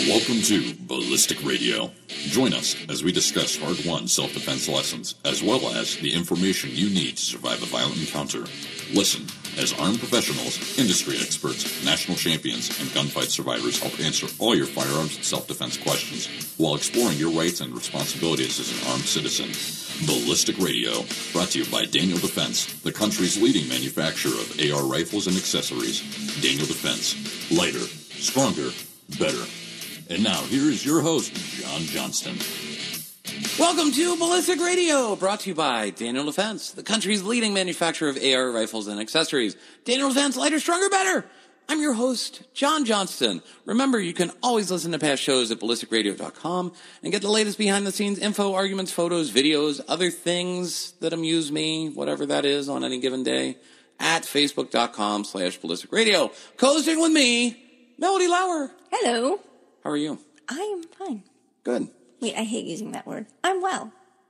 Welcome to Ballistic Radio. Join us as we discuss hard-won self-defense lessons, as well as the information you need to survive a violent encounter. Listen as armed professionals, industry experts, national champions, and gunfight survivors help answer all your firearms and self-defense questions while exploring your rights and responsibilities as an armed citizen. Ballistic Radio, brought to you by Daniel Defense, the country's leading manufacturer of AR rifles and accessories. Daniel Defense. Lighter, stronger, better. And now, here is your host, John Johnston. Welcome to Ballistic Radio, brought to you by Daniel Defense, the country's leading manufacturer of AR rifles and accessories. Daniel Defense, lighter, stronger, better. I'm your host, John Johnston. Remember, you can always listen to past shows at ballisticradio.com and get the latest behind-the-scenes info, arguments, photos, videos, other things that amuse me, whatever that is, on any given day, at facebook.com/ballisticradio. Co-hosting with me, Melody Lauer. Hello. How are you? I am fine. Good. Wait, I hate using that word. I'm well.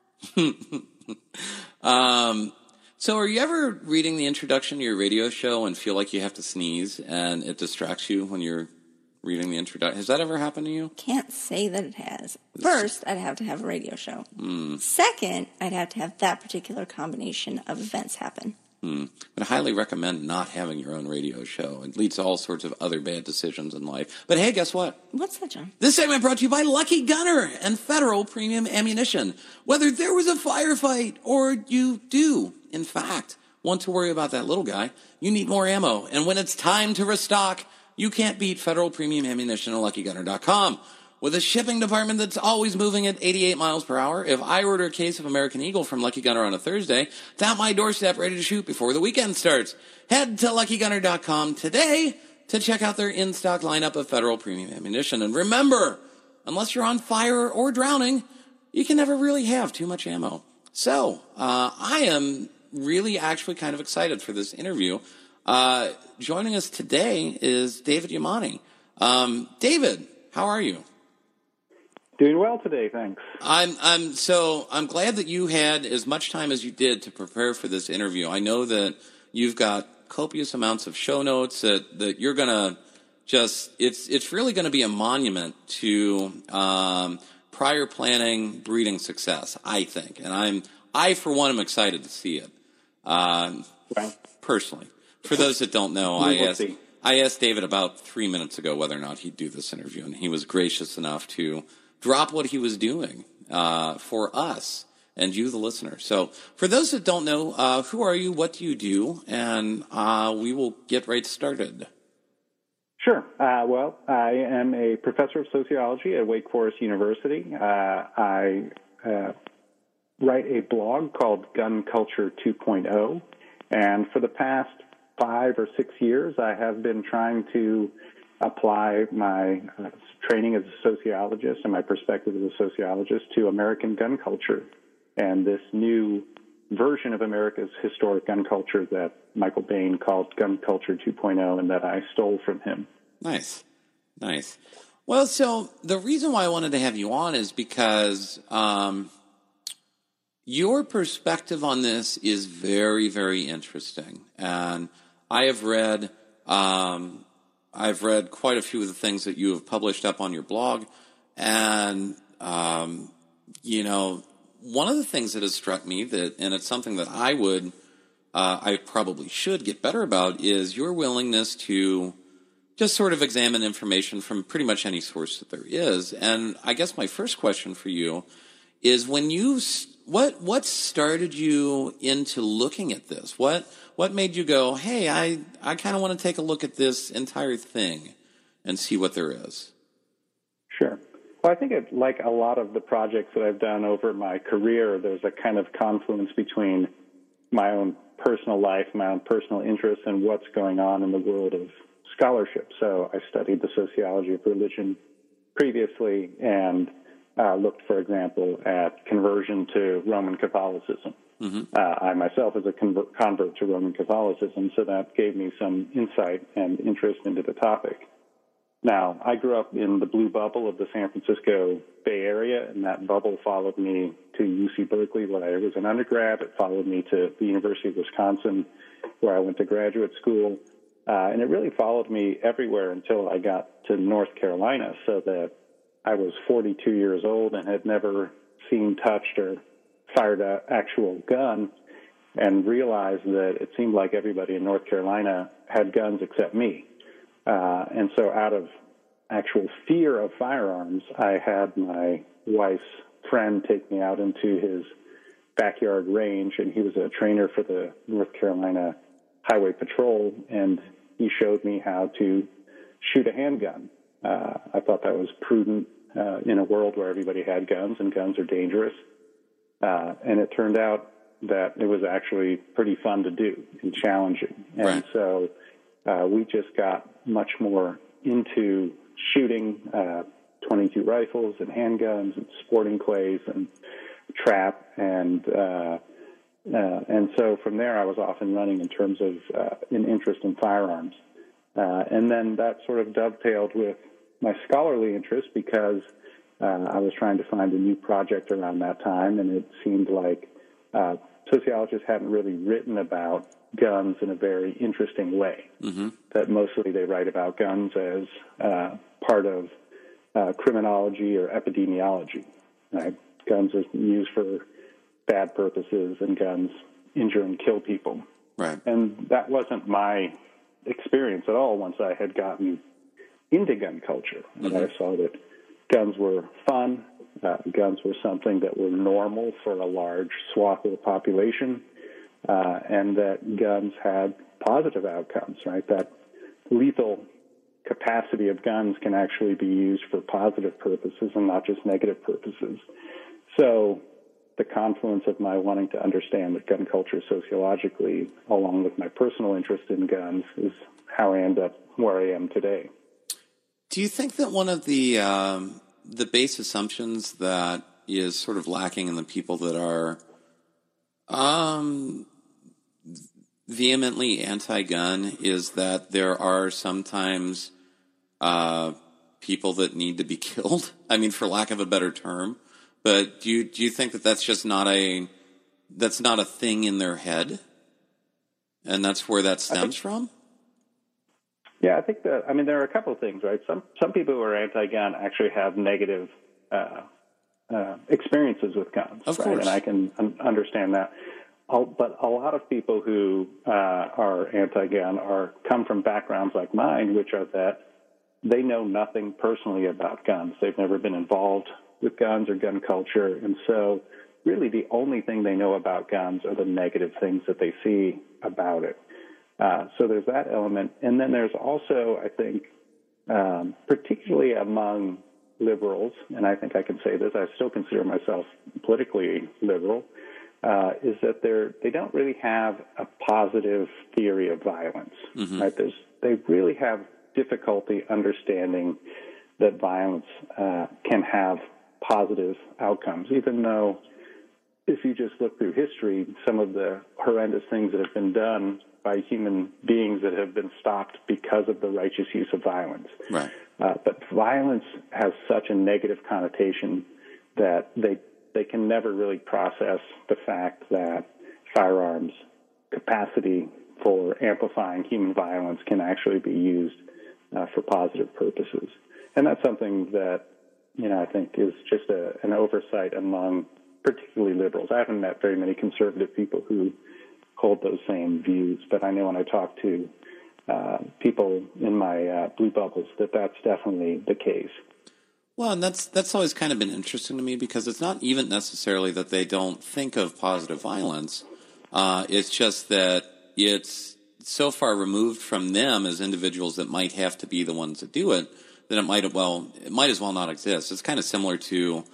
So are you ever reading the introduction to your radio show and feel like you have to sneeze and it distracts you when you're reading the introduction? Has that ever happened to you? Can't say that it has. First, I'd have to have a radio show. Second, I'd have to have that particular combination of events happen. But I highly recommend not having your own radio show. It leads to all sorts of other bad decisions in life. But hey, guess what? What's that, John? This segment brought to you by Lucky Gunner and Federal Premium Ammunition. Whether there was a firefight or you do, in fact, want to worry about that little guy, you need more ammo. And when it's time to restock, you can't beat Federal Premium Ammunition at LuckyGunner.com. With a shipping department that's always moving at 88 miles per hour, if I order a case of American Eagle from Lucky Gunner on a Thursday, it's at my doorstep ready to shoot before the weekend starts. Head to LuckyGunner.com today to check out their in-stock lineup of Federal Premium Ammunition. And remember, unless you're on fire or drowning, you can never really have too much ammo. So, I am really actually kind of excited for this interview. Joining us today is David Yamani. David, how are you? Doing well today, thanks. I'm glad that you had as much time as you did to prepare for this interview. I know that you've got copious amounts of show notes that you're gonna it's really gonna be a monument to prior planning breeding success, I think. And I for one am excited to see it. Personally. For those that don't know, I asked David about 3 minutes ago whether or not he'd do this interview, and he was gracious enough to drop what he was doing for us and you, the listener. So for those that don't know, who are you, what do you do, and we will get right started. Sure. Well, I am a professor of sociology at Wake Forest University. I write a blog called Gun Culture 2.0, and for the past 5 or 6 years, I have been trying to apply my training as a sociologist and my perspective as a sociologist to American gun culture and this new version of America's historic gun culture that Michael Bain called Gun Culture 2.0 and that I stole from him. Nice. Well, so the reason why I wanted to have you on is because your perspective on this is very, very interesting. And I have read quite a few of the things that you have published up on your blog. And, one of the things that has struck me and it's something that I probably should get better about, is your willingness to just sort of examine information from pretty much any source that there is. And I guess my first question for you is what started you into looking at this? What made you go, hey, I kind of want to take a look at this entire thing and see what there is? Sure. Well, I think like a lot of the projects that I've done over my career, there's a kind of confluence between my own personal life, my own personal interests, and what's going on in the world of scholarship. So I studied the sociology of religion previously and looked, for example, at conversion to Roman Catholicism. Mm-hmm. I myself is a convert to Roman Catholicism, so that gave me some insight and interest into the topic. Now, I grew up in the blue bubble of the San Francisco Bay Area, and that bubble followed me to UC Berkeley when I was an undergrad. It followed me to the University of Wisconsin, where I went to graduate school. And it really followed me everywhere until I got to North Carolina, so that I was 42 years old and had never seen, touched, or fired an actual gun, and realized that it seemed like everybody in North Carolina had guns except me. And so out of actual fear of firearms, I had my wife's friend take me out into his backyard range, and he was a trainer for the North Carolina Highway Patrol, and he showed me how to shoot a handgun. I thought that was prudent in a world where everybody had guns, and guns are dangerous. And it turned out that it was actually pretty fun to do and challenging. And right. so we just got much more into shooting 22 rifles and handguns and sporting clays and trap. And so from there I was off and running in terms of an interest in firearms. And then that sort of dovetailed with my scholarly interest because I was trying to find a new project around that time, and it seemed like sociologists hadn't really written about guns in a very interesting way. Mm-hmm. That mostly they write about guns as part of criminology or epidemiology. Right? Guns are used for bad purposes, and guns injure and kill people. Right. And that wasn't my experience at all once I had gotten into gun culture. And I saw that guns were fun, guns were something that were normal for a large swath of the population, and that guns had positive outcomes, right? That lethal capacity of guns can actually be used for positive purposes and not just negative purposes. So the confluence of my wanting to understand the gun culture sociologically, along with my personal interest in guns, is how I end up where I am today. Do you think that one of the base assumptions that is sort of lacking in the people that are vehemently anti-gun is that there are sometimes people that need to be killed? I mean, for lack of a better term. But do you think that that's just not a thing in their head, and that's where that stems from? Yeah, I think that. I mean, there are a couple of things, right? Some people who are anti-gun actually have negative experiences with guns, of right? course, and I can understand that. But a lot of people who are anti-gun come from backgrounds like mine, which are that they know nothing personally about guns. They've never been involved with guns or gun culture, and so really the only thing they know about guns are the negative things that they see about it. So there's that element. And then there's also, I think, particularly among liberals, and I think I can say this, I still consider myself politically liberal, is that they don't really have a positive theory of violence. Mm-hmm. Right? They really have difficulty understanding that violence can have positive outcomes, even though if you just look through history, some of the horrendous things that have been done by human beings that have been stopped because of the righteous use of violence. Right. But violence has such a negative connotation that they can never really process the fact that firearms' capacity for amplifying human violence can actually be used for positive purposes. And that's something that, I think is just an oversight among particularly liberals. I haven't met very many conservative people who hold those same views, but I know when I talk to people in my blue bubbles that's definitely the case. Well, and that's always kind of been interesting to me because it's not even necessarily that they don't think of positive violence. It's just that it's so far removed from them as individuals that might have to be the ones that do it that it might as well not exist. It's kind of similar to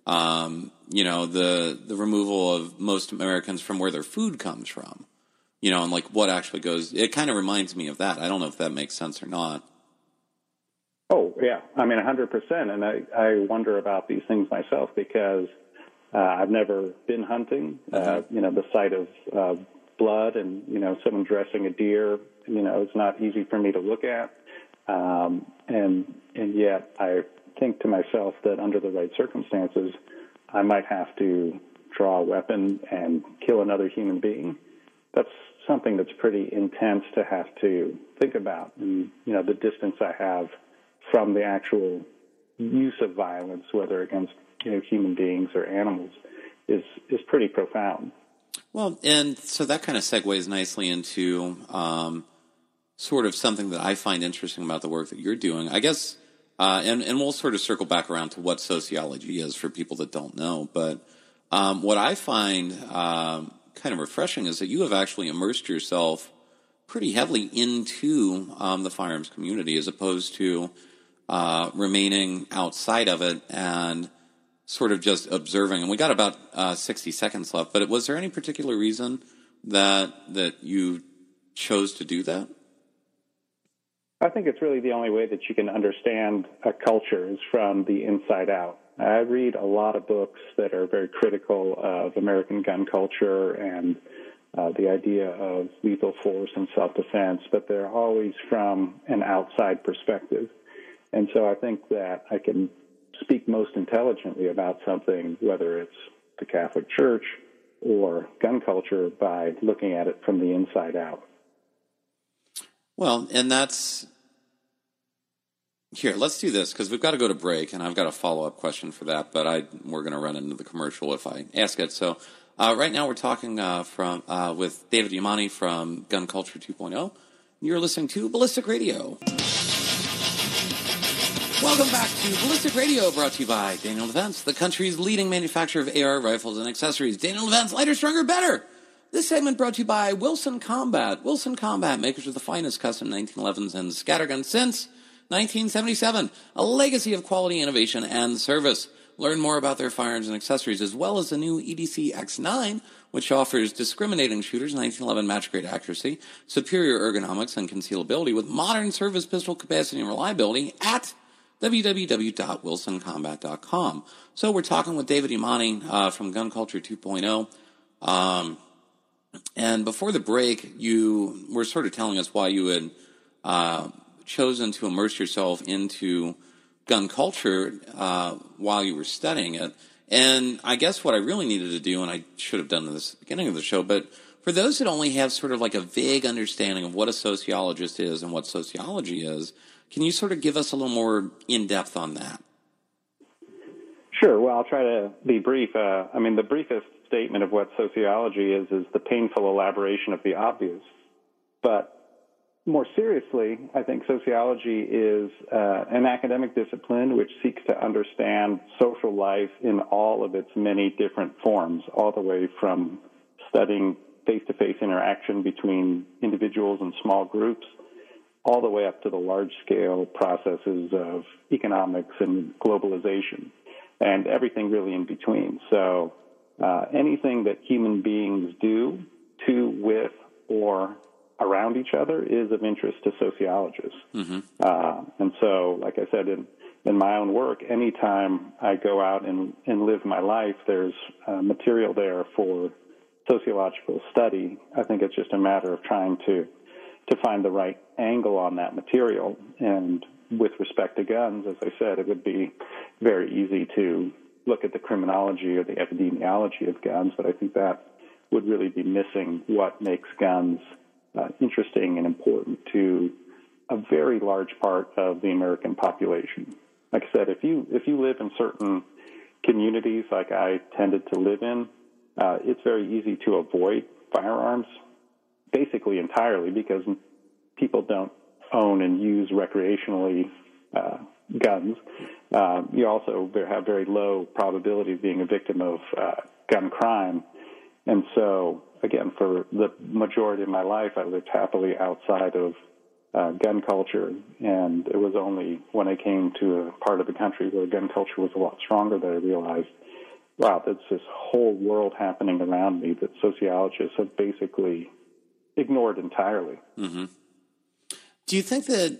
the removal of most Americans from where their food comes from, and like what actually goes. It kind of reminds me of that. I don't know if that makes sense or not. Oh, yeah. I mean, 100%. And I wonder about these things myself because I've never been hunting. The sight of blood and, someone dressing a deer, it's not easy for me to look at. And yet I think to myself that under the right circumstances, I might have to draw a weapon and kill another human being. That's something that's pretty intense to have to think about. And, the distance I have from the actual use of violence, whether against human beings or animals, is pretty profound. Well, and so that kind of segues nicely into sort of something that I find interesting about the work that you're doing. I guess, and we'll sort of circle back around to what sociology is for people that don't know. But what I find kind of refreshing is that you have actually immersed yourself pretty heavily into the firearms community as opposed to remaining outside of it and sort of just observing. And we got about 60 seconds left, but was there any particular reason that you chose to do that? I think it's really the only way that you can understand a culture is from the inside out. I read a lot of books that are very critical of American gun culture and the idea of lethal force and self-defense, but they're always from an outside perspective. And so I think that I can speak most intelligently about something, whether it's the Catholic Church or gun culture, by looking at it from the inside out. Well, and that's... Here, let's do this, because we've got to go to break, and I've got a follow-up question for that, but we're going to run into the commercial if I ask it. So right now we're talking with David Yamane from Gun Culture 2.0. You're listening to Ballistic Radio. Welcome back to Ballistic Radio, brought to you by Daniel Defense, the country's leading manufacturer of AR rifles and accessories. Daniel Defense, lighter, stronger, better. This segment brought to you by Wilson Combat. Wilson Combat, makers of the finest custom 1911s and scatterguns since 1977. A legacy of quality, innovation, and service. Learn more about their firearms and accessories, as well as the new EDC X9, which offers discriminating shooters 1911 match-grade accuracy, superior ergonomics, and concealability with modern service pistol capacity and reliability at www.wilsoncombat.com. So we're talking with David Yamane from Gun Culture 2.0. And before the break, you were sort of telling us why you had chosen to immerse yourself into gun culture while you were studying it. And I guess what I really needed to do, and I should have done this at the beginning of the show, but for those that only have sort of like a vague understanding of what a sociologist is and what sociology is, can you sort of give us a little more in-depth on that? Sure. Well, I'll try to be brief. The briefest statement of what sociology is the painful elaboration of the obvious. But more seriously, I think sociology is an academic discipline which seeks to understand social life in all of its many different forms, all the way from studying face-to-face interaction between individuals and small groups, all the way up to the large-scale processes of economics and globalization, and everything really in between. So anything that human beings do to, with, or around each other is of interest to sociologists. Mm-hmm. And so, like I said, in my own work, anytime I go out and live my life, there's material there for sociological study. I think it's just a matter of trying to find the right angle on that material. And with respect to guns, as I said, it would be very easy to look at the criminology or the epidemiology of guns, but I think that would really be missing what makes guns interesting and important to a very large part of the American population. Like I said, if you live in certain communities like I tended to live in, it's very easy to avoid firearms basically entirely because people don't own and use recreationally guns. You also have very low probability of being a victim of gun crime. And so, again, for the majority of my life, I lived happily outside of gun culture. And it was only when I came to a part of the country where gun culture was a lot stronger that I realized, wow, there's this whole world happening around me that sociologists have basically ignored entirely. Mm-hmm. Do you think the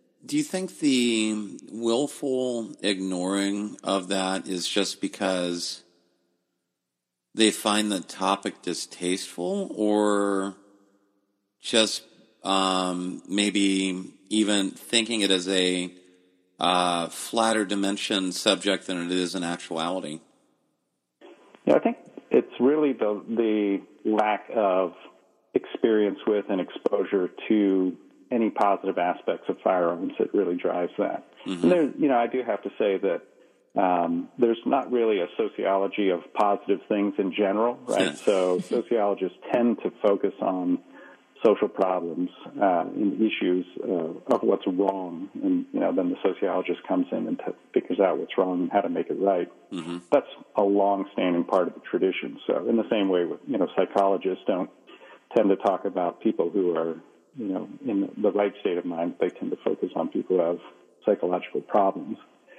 willful ignoring of that is just because they find the topic distasteful, or just maybe even thinking it as a flatter dimension subject than it is in actuality? Yeah, I think it's really the lack of experience with and exposure to any positive aspects of firearms, it really drives that. And there, I do have to say that there's not really a sociology of positive things in general, right? So sociologists tend to focus on social problems and issues of what's wrong, and then the sociologist comes in and figures out what's wrong and how to make it right. That's a long-standing part of the tradition. So in the same way, psychologists don't tend to talk about people who are in the right state of mind. They tend to focus on people who have psychological problems.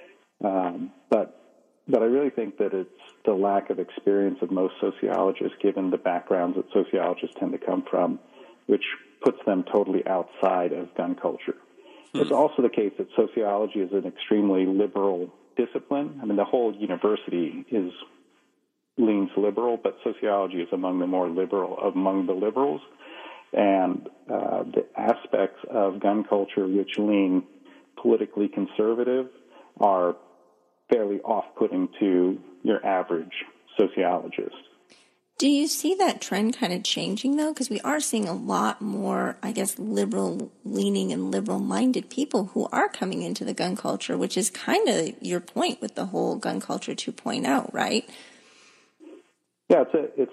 But I really think that it's the lack of experience of most sociologists, given the backgrounds that sociologists tend to come from, which puts them totally outside of gun culture. It's also the case that sociology is an extremely liberal discipline. I mean, the whole university leans liberal, but sociology is among the more liberal among the liberals. And the aspects of gun culture which lean politically conservative are fairly off-putting to your average sociologist. Do you see that trend kind of changing, though? Because we are seeing a lot more, I guess, liberal-leaning and liberal-minded people who are coming into the gun culture, which is kind of your point with the whole gun culture 2.0, right? Yeah,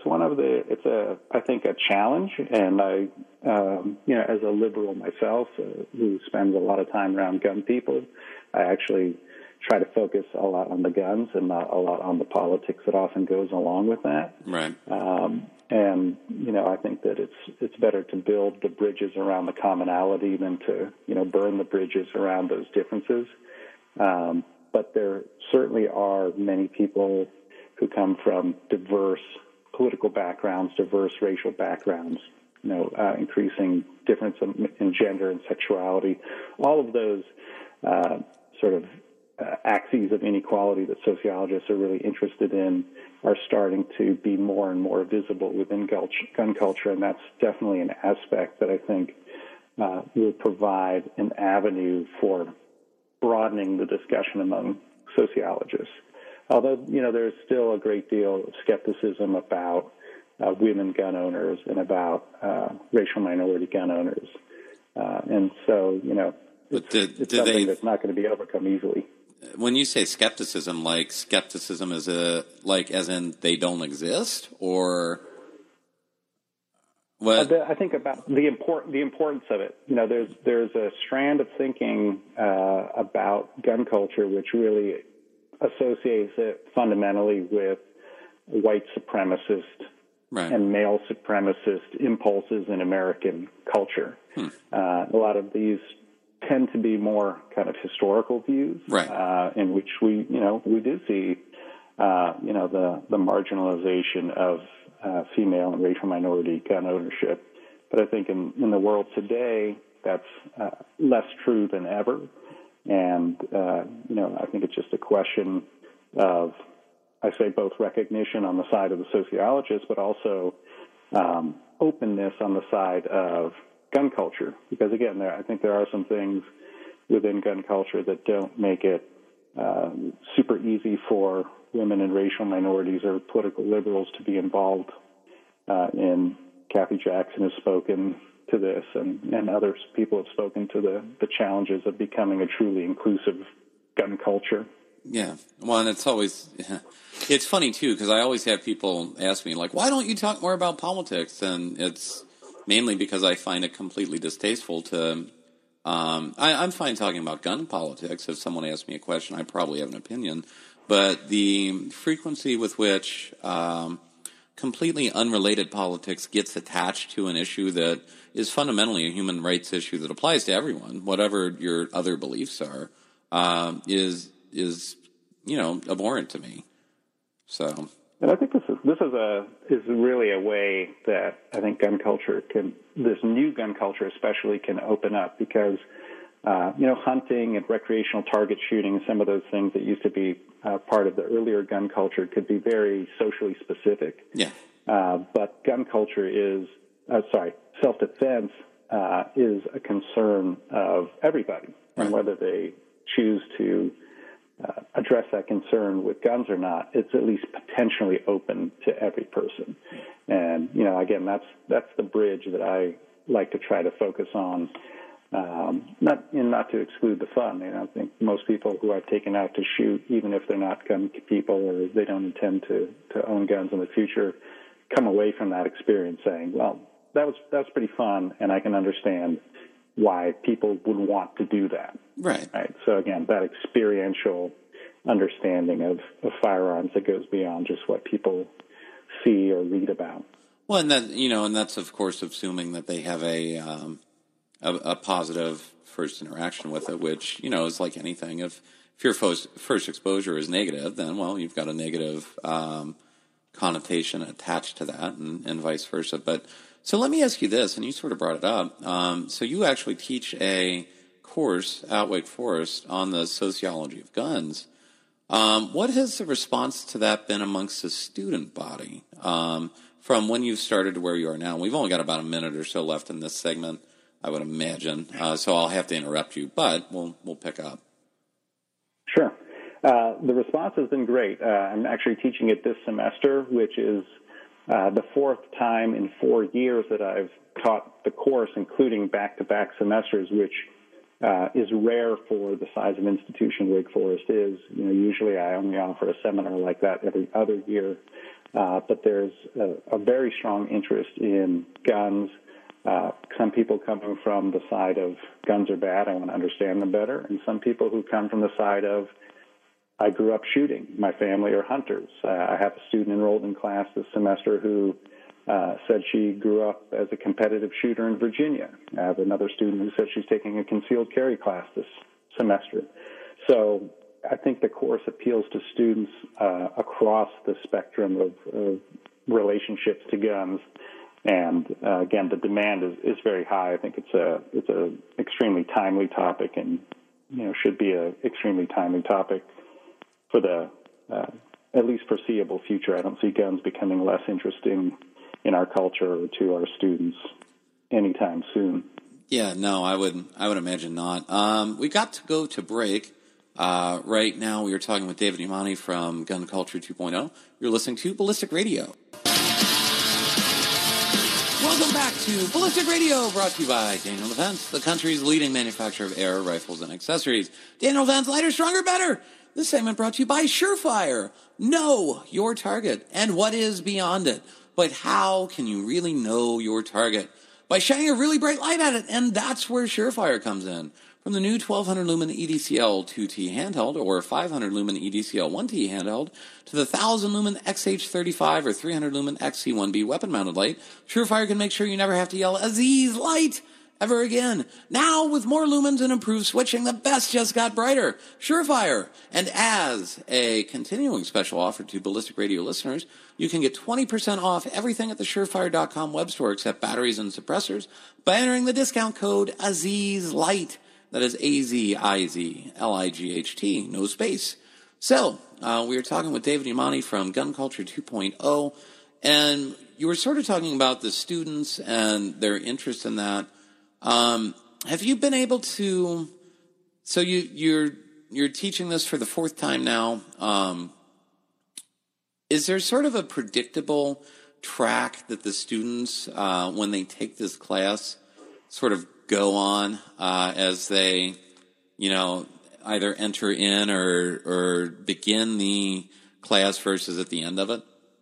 I think a challenge, and I, as a liberal myself who spends a lot of time around gun people, I actually try to focus a lot on the guns and not a lot on the politics that often goes along with that. Right. And I think that it's better to build the bridges around the commonality than to burn the bridges around those differences. But there certainly are many people who come from diverse political backgrounds, diverse racial backgrounds, increasing difference in gender and sexuality. All of those sort of axes of inequality that sociologists are really interested in are starting to be more and more visible within gun culture, and that's definitely an aspect that I think will provide an avenue for broadening the discussion among sociologists. Although, there's still a great deal of skepticism about women gun owners and about racial minority gun owners. And so, it's something that's not going to be overcome easily. When you say skepticism, like skepticism is as in they don't exist, or what? I think about the importance of it. There's a strand of thinking about gun culture which really associates it fundamentally with white supremacist and male supremacist impulses in American culture. A lot of these tend to be more kind of historical views, in which we do see, the marginalization of female and racial minority gun ownership. But I think in the world today, that's less true than ever. And, I think it's just a question of, I say, both recognition on the side of the sociologists, but also openness on the side of gun culture. Because, again, I think there are some things within gun culture that don't make it super easy for women and racial minorities or political liberals to be involved in. Kathy Jackson has spoken to this, and other people have spoken to the challenges of becoming a truly inclusive gun culture. Yeah. Well, and it's funny, too, because I always have people ask me, like, why don't you talk more about politics? And it's mainly because I find it completely distasteful to I'm fine talking about gun politics. If someone asks me a question, I probably have an opinion. But the frequency with which completely unrelated politics gets attached to an issue that is fundamentally a human rights issue that applies to everyone, whatever your other beliefs are, is abhorrent to me. So, and I think this is really a way that I think gun culture this new gun culture especially can open up, because hunting and recreational target shooting, some of those things that used to be part of the earlier gun culture, could be very socially specific. Yeah. But gun culture self-defense is a concern of everybody, and whether they choose to address that concern with guns or not, it's at least potentially open to every person. And again, that's the bridge that I like to try to focus on Not to exclude the fun. I think most people who I've taken out to shoot, even if they're not gun people or they don't intend to own guns in the future, come away from that experience saying, well, that's pretty fun, and I can understand why people would want to do that. Right. So again, that experiential understanding of firearms that goes beyond just what people see or read about. Well, and that's of course assuming that they have a positive first interaction with it, which is like anything. If your first exposure is negative, then you've got a negative connotation attached to that, and vice versa. But so let me ask you this, and you sort of brought it up. So you actually teach a course at Wake Forest on the sociology of guns. What has the response to that been amongst the student body from when you started to where you are now? We've only got about a minute or so left in this segment, I would imagine. So I'll have to interrupt you, but we'll pick up. Sure. The response has been great. I'm actually teaching it this semester, which is the fourth time in 4 years that I've taught the course, including back-to-back semesters, which is rare for the size of institution Wake Forest is. Usually I only offer a seminar like that every other year, but there's a very strong interest in guns. Some people coming from the side of guns are bad, I want to understand them better, and some people who come from the side of I grew up shooting, my family are hunters. I have a student enrolled in class this semester who said she grew up as a competitive shooter in Virginia. I have another student who said she's taking a concealed carry class this semester. So I think the course appeals to students across the spectrum of relationships to guns. And again, the demand is very high. I think it's a extremely timely topic, and should be a extremely timely topic for the at least foreseeable future. I don't see guns becoming less interesting in our culture or to our students anytime soon. Yeah, no, I would imagine not. We got to go to break. Right now we are talking with David Imani from Gun Culture 2.0. You're listening to Ballistic Radio. Welcome back to Ballistic Radio, brought to you by Daniel Defense, the country's leading manufacturer of air rifles and accessories. Daniel Defense, lighter, stronger, better. This segment brought to you by Surefire. Know your target and what is beyond it. But how can you really know your target? By shining a really bright light at it, and that's where Surefire comes in. From the new 1200 lumen EDCL 2T handheld or 500 lumen EDCL 1T handheld to the 1000 lumen XH35 or 300 lumen XC1B weapon mounted light, Surefire can make sure you never have to yell Aziz light ever again. Now with more lumens and improved switching, the best just got brighter. Surefire. And as a continuing special offer to Ballistic Radio listeners, you can get 20% off everything at the Surefire.com web store except batteries and suppressors by entering the discount code AZIZLIGHT. That is AZIZLIGHT, no space. So, we are talking with David Imani from Gun Culture 2.0, and you were sort of talking about the students and their interest in that. Have you been able to, so you're teaching this for the fourth time now. Is there sort of a predictable track that the students, when they take this class, sort of go on as they, either enter in or begin the class versus at the end of it?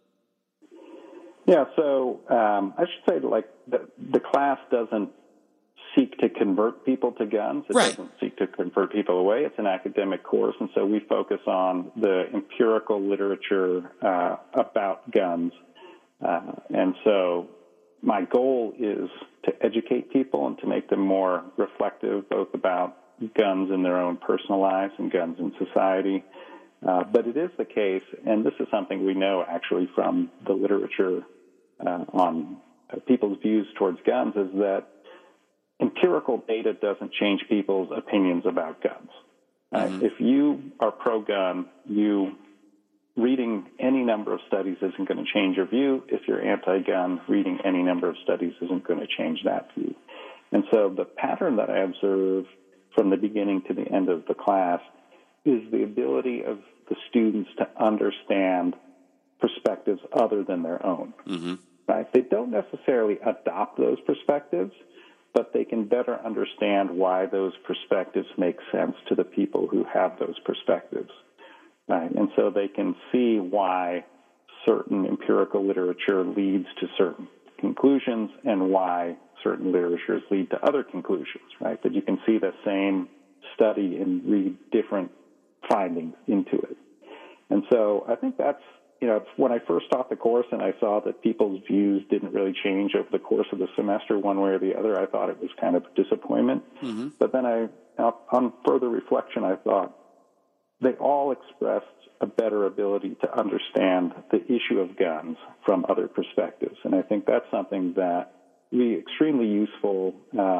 Yeah, so I should say, the class doesn't seek to convert people to guns. It right. doesn't seek to convert people away. It's an academic course, and so we focus on the empirical literature about guns. And so my goal is to educate people and to make them more reflective, both about guns in their own personal lives and guns in society. But it is the case, and this is something we know actually from the literature on people's views towards guns, is that empirical data doesn't change people's opinions about guns. Mm-hmm. If you are pro-gun, reading any number of studies isn't going to change your view. If you're anti-gun, reading any number of studies isn't going to change that view. And so the pattern that I observe from the beginning to the end of the class is the ability of the students to understand perspectives other than their own. Mm-hmm. Right? They don't necessarily adopt those perspectives, but they can better understand why those perspectives make sense to the people who have those perspectives. Right? And so they can see why certain empirical literature leads to certain conclusions and why certain literatures lead to other conclusions, right? That you can see the same study and read different findings into it. And so I think that's, when I first taught the course and I saw that people's views didn't really change over the course of the semester one way or the other, I thought it was kind of a disappointment. Mm-hmm. But then on further reflection, I thought they all expressed a better ability to understand the issue of guns from other perspectives. And I think that's something that would be extremely useful.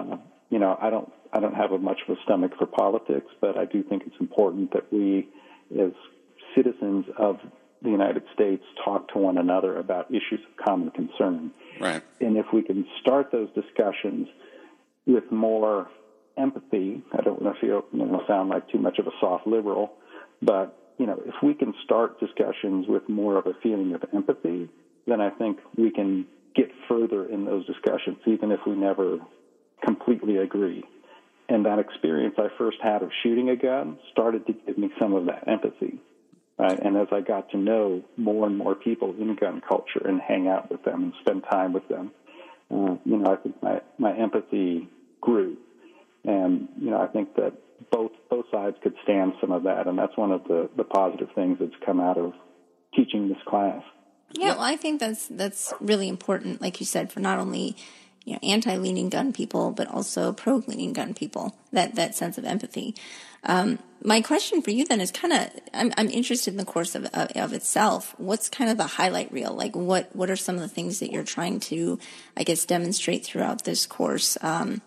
I don't have much of a stomach for politics, but I do think it's important that we, as citizens of the United States, talk to one another about issues of common concern. Right. And if we can start those discussions with more empathy, I don't want to sound like too much of a soft liberal, but if we can start discussions with more of a feeling of empathy, then I think we can get further in those discussions, even if we never completely agree. And that experience I first had of shooting a gun started to give me some of that empathy. Right? And as I got to know more and more people in gun culture and hang out with them and spend time with them, I think my empathy grew. And, I think that both sides could stand some of that, and that's one of the positive things that's come out of teaching this class. Yeah, well, I think that's really important, like you said, for not only anti-leaning gun people, but also pro-leaning gun people, that sense of empathy. My question for you then is I'm interested in the course of itself. What's kind of the highlight reel? Like what are some of the things that you're trying to, I guess, demonstrate throughout this course?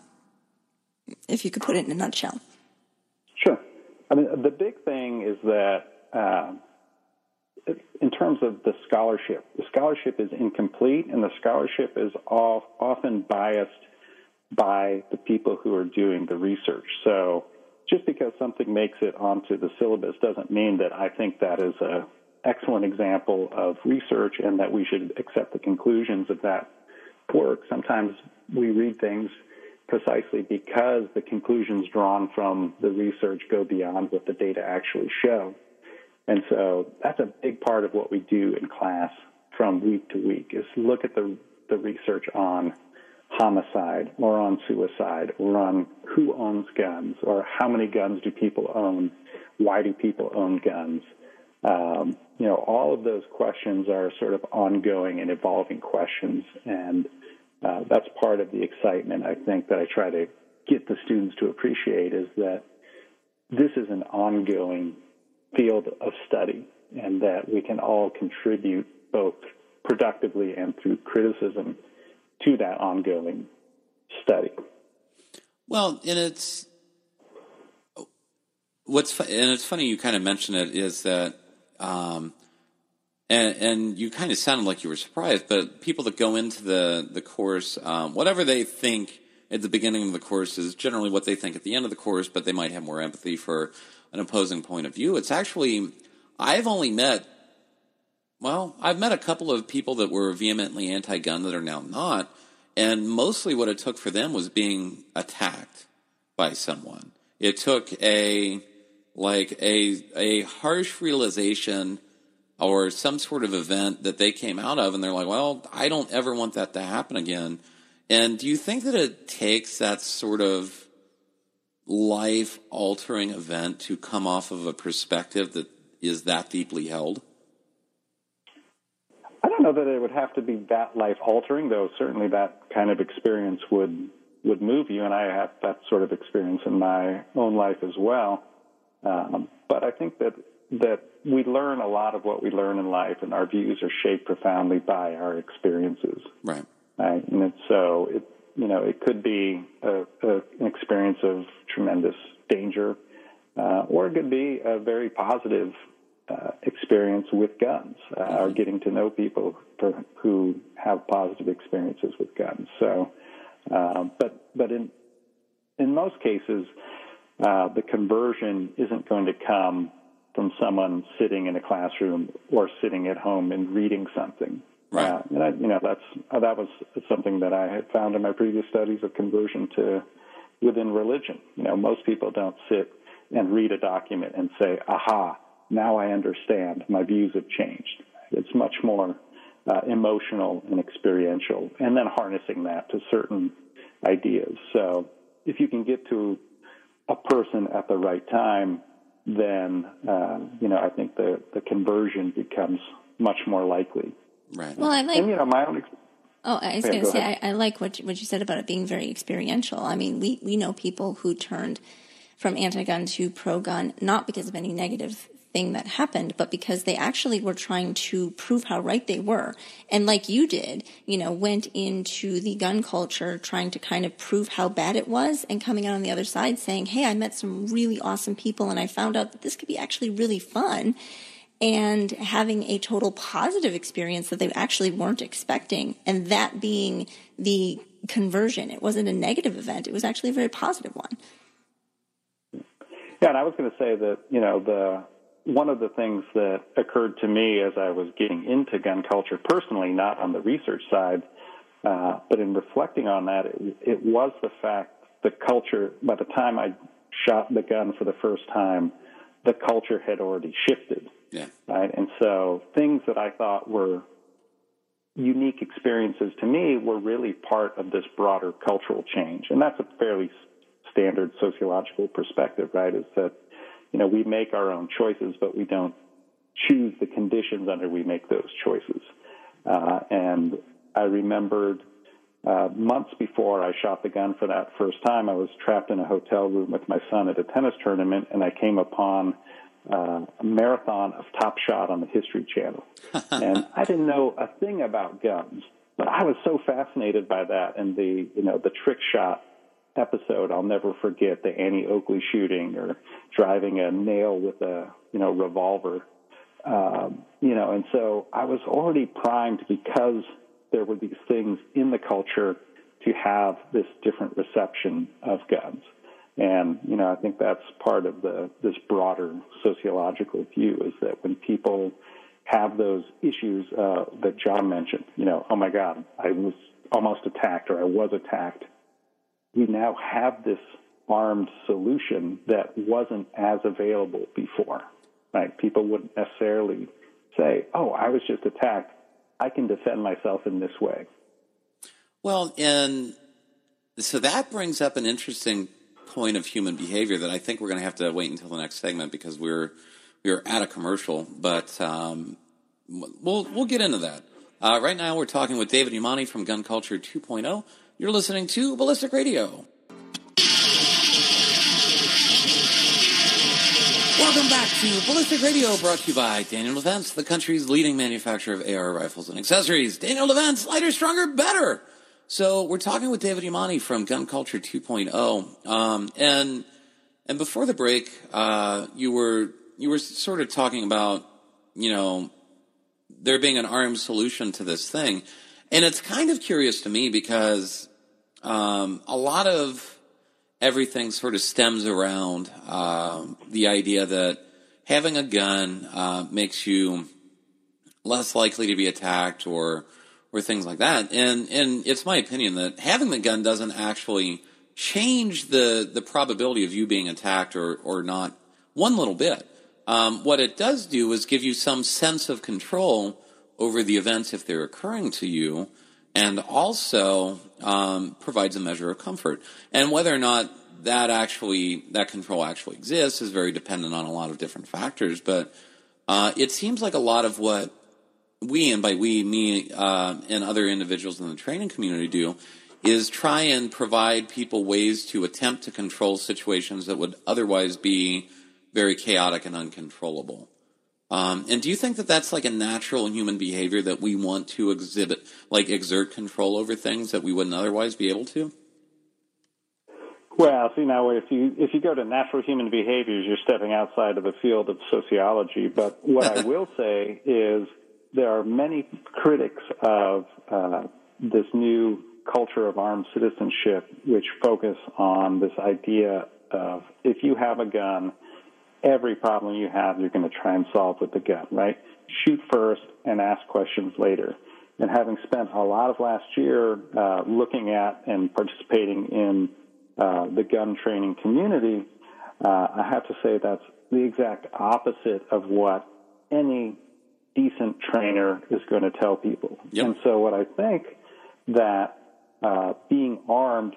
If you could put it in a nutshell. Sure. I mean, the big thing is that in terms of the scholarship is incomplete, and the scholarship is often biased by the people who are doing the research. So just because something makes it onto the syllabus doesn't mean that I think that is an excellent example of research and that we should accept the conclusions of that work. Sometimes we read things precisely because the conclusions drawn from the research go beyond what the data actually show. And so that's a big part of what we do in class from week to week is look at the research on homicide or on suicide or on who owns guns or how many guns do people own, why do people own guns. All of those questions are sort of ongoing and evolving questions, and that's part of the excitement, I think, that I try to get the students to appreciate is that this is an ongoing field of study and that we can all contribute both productively and through criticism to that ongoing study. Well, and it's funny you kind of mentioned it is that and you kind of sounded like you were surprised, but people that go into the course, whatever they think at the beginning of the course is generally what they think at the end of the course, but they might have more empathy for an opposing point of view. It's actually, I've met a couple of people that were vehemently anti-gun that are now not, and mostly what it took for them was being attacked by someone. It took a harsh realization or some sort of event that they came out of, and they're like, well, I don't ever want that to happen again. And do you think that it takes that sort of life-altering event to come off of a perspective that is that deeply held? I don't know that it would have to be that life-altering, though certainly that kind of experience would move you, and I have that sort of experience in my own life as well. But I think that we learn a lot of what we learn in life, and our views are shaped profoundly by our experiences. Right. And it could be an experience of tremendous danger, or it could be a very positive experience with guns, or getting to know people who have positive experiences with guns. So, but in most cases, the conversion isn't going to come from someone sitting in a classroom or sitting at home and reading something. Right. That was something that I had found in my previous studies of conversion to within religion. Most people don't sit and read a document and say, aha, now I understand, my views have changed. It's much more emotional and experiential, and then harnessing that to certain ideas. So if you can get to a person at the right time, then, I think the conversion becomes much more likely. Right. Well, I like... And, my own... I was going to say, I like what you said about it being very experiential. I mean, we know people who turned from anti-gun to pro-gun, not because of any negative thing that happened, but because they actually were trying to prove how right they were. And like you did, went into the gun culture trying to kind of prove how bad it was, and coming out on the other side saying, hey, I met some really awesome people and I found out that this could be actually really fun, and having a total positive experience that they actually weren't expecting. And that being the conversion. It wasn't a negative event. It was actually a very positive one. Yeah, and I was going to say that, one of the things that occurred to me as I was getting into gun culture personally, not on the research side, but in reflecting on that, it was the fact the culture, by the time I shot the gun for the first time, the culture had already shifted. Yeah. Right. And so things that I thought were unique experiences to me were really part of this broader cultural change. And that's a fairly standard sociological perspective, right? Is that, we make our own choices, but we don't choose the conditions under we make those choices. And I remembered months before I shot the gun for that first time, I was trapped in a hotel room with my son at a tennis tournament, and I came upon a marathon of Top Shot on the History Channel. And I didn't know a thing about guns, but I was so fascinated by that. And the trick shot episode, I'll never forget the Annie Oakley shooting, or driving a nail with a, revolver. And so I was already primed, because there were these things in the culture, to have this different reception of guns. And, I think that's part of this broader sociological view, is that when people have those issues that John mentioned, oh my God, I was almost attacked, or I was attacked, we now have this armed solution that wasn't as available before, right? People wouldn't necessarily say, oh, I was just attacked, I can defend myself in this way. Well, and so that brings up an interesting point of human behavior that I think we're going to have to wait until the next segment, because we're at a commercial, but we'll get into that. Right now we're talking with David Umani from Gun Culture 2.0. You're listening to Ballistic Radio. Welcome back to Ballistic Radio, brought to you by Daniel Defense, the country's leading manufacturer of AR rifles and accessories. Daniel Defense, lighter, stronger, better. So we're talking with David Umani from Gun Culture 2.0. And before the break, you were sort of talking about, there being an armed solution to this thing. And it's kind of curious to me, because a lot of everything sort of stems around the idea that having a gun makes you less likely to be attacked, or things like that. And it's my opinion that having the gun doesn't actually change the probability of you being attacked or not one little bit. What it does do is give you some sense of control over the events if they're occurring to you, and also provides a measure of comfort. And whether or not that control actually exists is very dependent on a lot of different factors. But it seems like a lot of what we, and by we, me, and other individuals in the training community do, is try and provide people ways to attempt to control situations that would otherwise be very chaotic and uncontrollable. And do you think that that's like a natural human behavior, that we want to exert control over things that we wouldn't otherwise be able to? Well, see, now if you go to natural human behaviors, you're stepping outside of the field of sociology. But what I will say is there are many critics of this new culture of armed citizenship, which focus on this idea of, if you have a gun, every problem you have, you're going to try and solve with the gun, right? Shoot first and ask questions later. And having spent a lot of last year looking at and participating in the gun training community, I have to say that's the exact opposite of what any decent trainer is going to tell people. Yep. And so what I think that being armed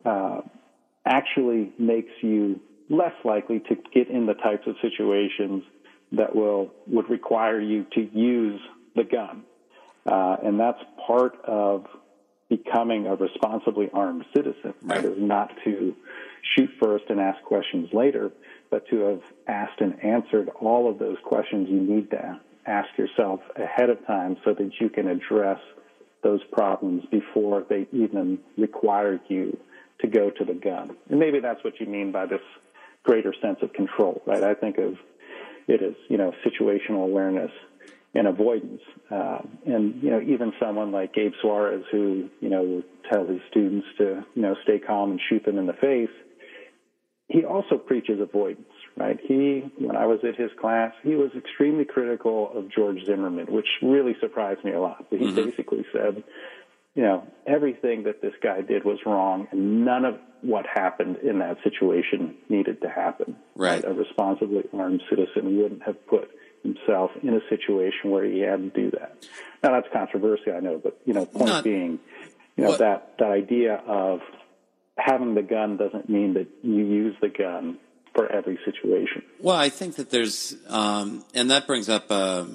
actually makes you less likely to get in the types of situations that would require you to use the gun. And that's part of becoming a responsibly armed citizen. Right. Is not to shoot first and ask questions later, but to have asked and answered all of those questions you need to ask yourself ahead of time so that you can address those problems before they even require you to go to the gun. And maybe that's what you mean by this greater sense of control, right? I think of it as, situational awareness and avoidance. And even someone like Gabe Suarez, who, will tell his students to, stay calm and shoot them in the face, he also preaches avoidance, right? When I was at his class, he was extremely critical of George Zimmerman, which really surprised me a lot. But he basically said, everything that this guy did was wrong, and none of what happened in that situation needed to happen. Right. A responsibly armed citizen wouldn't have put himself in a situation where he had to do that. Now, that's controversial, I know, but, point being, that idea of having the gun doesn't mean that you use the gun for every situation. Well, I think that there's, and that brings up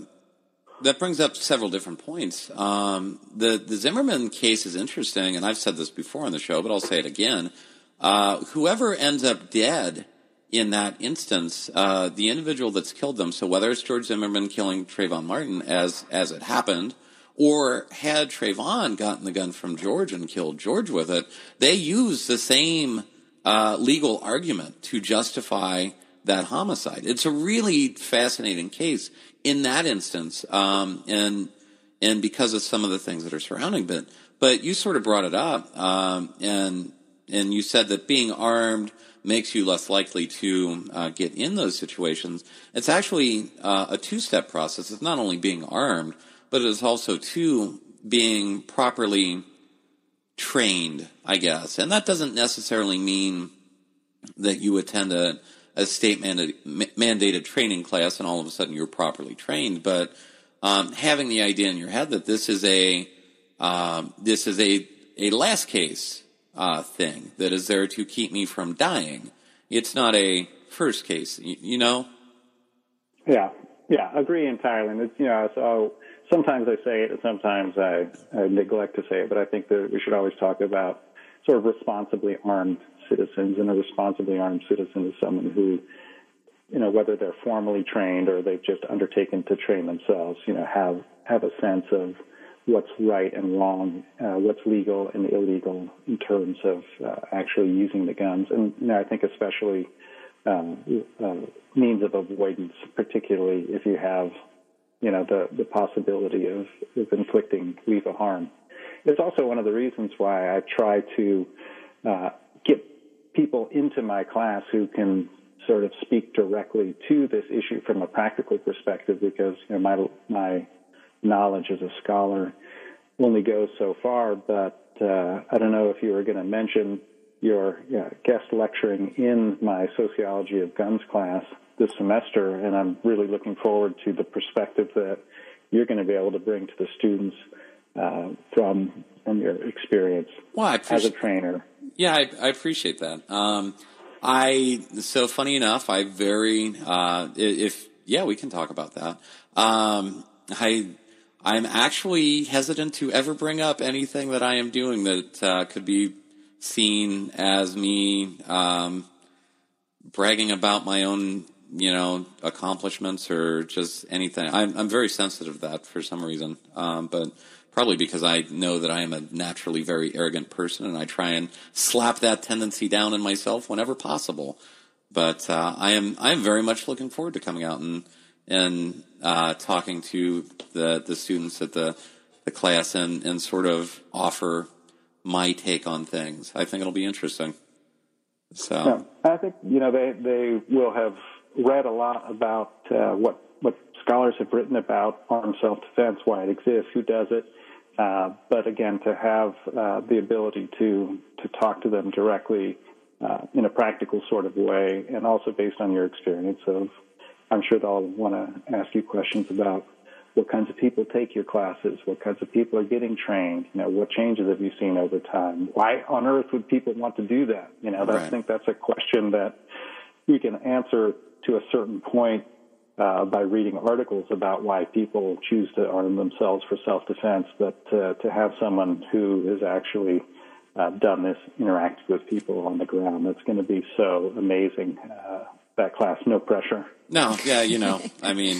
several different points. The Zimmerman case is interesting, and I've said this before on the show, but I'll say it again. Whoever ends up dead in that instance, the individual that's killed them, so whether it's George Zimmerman killing Trayvon Martin, as it happened, or had Trayvon gotten the gun from George and killed George with it, they use the same legal argument to justify that homicide. It's a really fascinating case in that instance, and because of some of the things that are surrounding it. But you sort of brought it up, and you said that being armed makes you less likely to get in those situations. It's actually a two-step process. It's not only being armed, but it is also, too, being properly trained, I guess. And that doesn't necessarily mean that you attend a state mandated training class and all of a sudden you're properly trained. But having the idea in your head that this is a last case thing that is there to keep me from dying. It's not a first case, Yeah, agree entirely. And it's, so sometimes I say it and sometimes I neglect to say it, but I think that we should always talk about sort of responsibly armed citizens, and a responsibly armed citizen is someone who, whether they're formally trained or they've just undertaken to train themselves, have a sense of what's right and wrong, what's legal and illegal in terms of actually using the guns. And I think especially means of avoidance, particularly if you have, the possibility of inflicting lethal harm. It's also one of the reasons why I try to get people into my class who can sort of speak directly to this issue from a practical perspective, because my knowledge as a scholar only goes so far. But I don't know if you were going to mention your guest lecturing in my Sociology of Guns class this semester, and I'm really looking forward to the perspective that you're going to be able to bring to the students from your experience as a trainer. Yeah, I appreciate that. So funny enough, we can talk about that. I'm actually hesitant to ever bring up anything that I am doing that could be seen as me bragging about my own, accomplishments or just anything. I'm very sensitive to that for some reason, but probably because I know that I am a naturally very arrogant person, and I try and slap that tendency down in myself whenever possible. But I am very much looking forward to coming out and talking to the students at the class and sort of offer my take on things. I think it'll be interesting. So yeah, I think they will have read a lot about what scholars have written about armed self-defense, why it exists, who does it, But again, to have the ability to talk to them directly in a practical sort of way, and also based on your experience of, I'm sure they'll want to ask you questions about what kinds of people take your classes, what kinds of people are getting trained, what changes have you seen over time? Why on earth would people want to do that? I think that's a question that we can answer to a certain point by reading articles about why people choose to arm themselves for self-defense, but to have someone who has actually done this, interacted with people on the ground, that's going to be so amazing. That class, no pressure. No, yeah, I mean,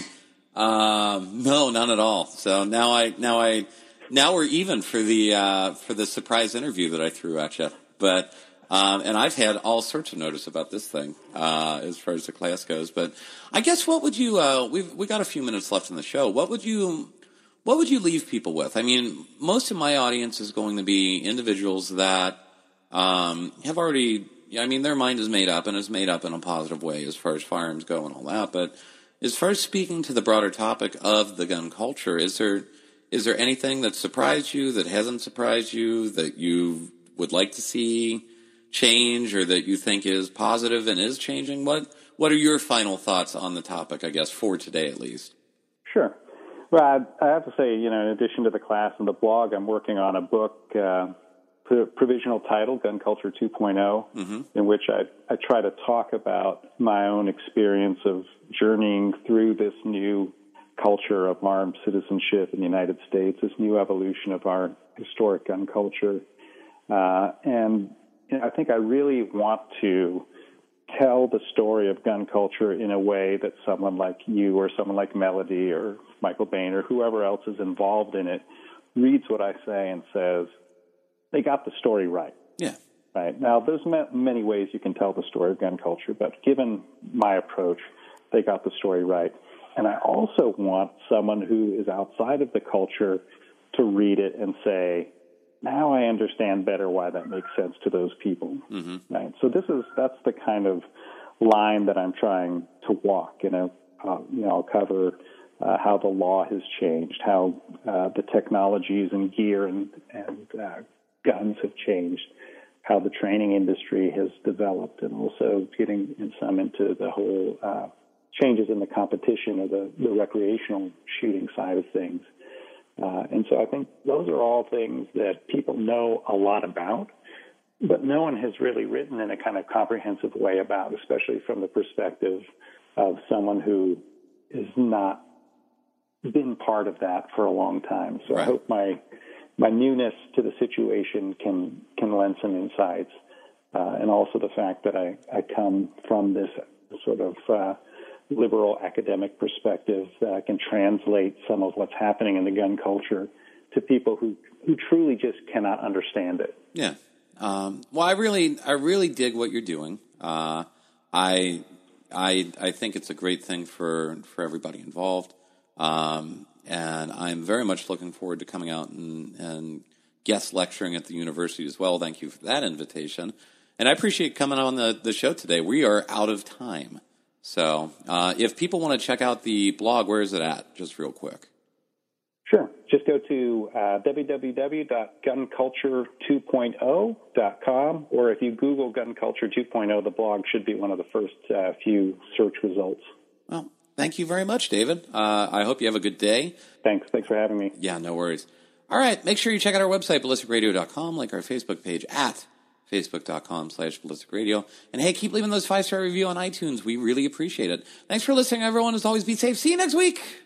no, none at all. So now we're even for the surprise interview that I threw at you. But and I've had all sorts of notice about this thing as far as the class goes. But I guess what would you? We got a few minutes left in the show. What would you leave people with? I mean, most of my audience is going to be individuals that have already. I mean, their mind is made up, and is made up in a positive way as far as firearms go and all that. But as far as speaking to the broader topic of the gun culture, is there anything that surprised you, that hasn't surprised you, that you would like to see change, or that you think is positive and is changing? What are your final thoughts on the topic, I guess, for today at least? Sure. Well, I have to say, in addition to the class and the blog, I'm working on a book, provisional title, Gun Culture 2.0, in which I try to talk about my own experience of journeying through this new culture of armed citizenship in the United States, this new evolution of our historic gun culture. And I think I really want to tell the story of gun culture in a way that someone like you or someone like Melody or Michael Bain or whoever else is involved in it reads what I say and says, they got the story right. Yeah. Right. Now, there's many ways you can tell the story of gun culture, but given my approach, they got the story right. And I also want someone who is outside of the culture to read it and say, now I understand better why that makes sense to those people. Right. So that's the kind of line that I'm trying to walk. I'll cover how the law has changed, how the technologies and gear and guns have changed, how the training industry has developed, and also getting some into the whole changes in the competition or the recreational shooting side of things. And so I think those are all things that people know a lot about, but no one has really written in a kind of comprehensive way about, especially from the perspective of someone who has not been part of that for a long time. So I hope my newness to the situation can lend some insights, and also the fact that I come from this sort of liberal academic perspective can translate some of what's happening in the gun culture to people who truly just cannot understand it. Yeah. Well, I really dig what you're doing. I think it's a great thing for everybody involved. And I'm very much looking forward to coming out and guest lecturing at the university as well. Thank you for that invitation. And I appreciate coming on the show today. We are out of time. So if people want to check out the blog, where is it at? Just real quick. Sure. Just go to www.gunculture2.0.com, or if you Google Gun Culture 2.0, the blog should be one of the first few search results. Well, thank you very much, David. I hope you have a good day. Thanks for having me. Yeah, no worries. All right, make sure you check out our website, ballisticradio.com, like our Facebook page at facebook.com/ballisticradio. And hey, keep leaving those 5-star review on iTunes. We really appreciate it. Thanks for listening, everyone. As always, be safe. See you next week.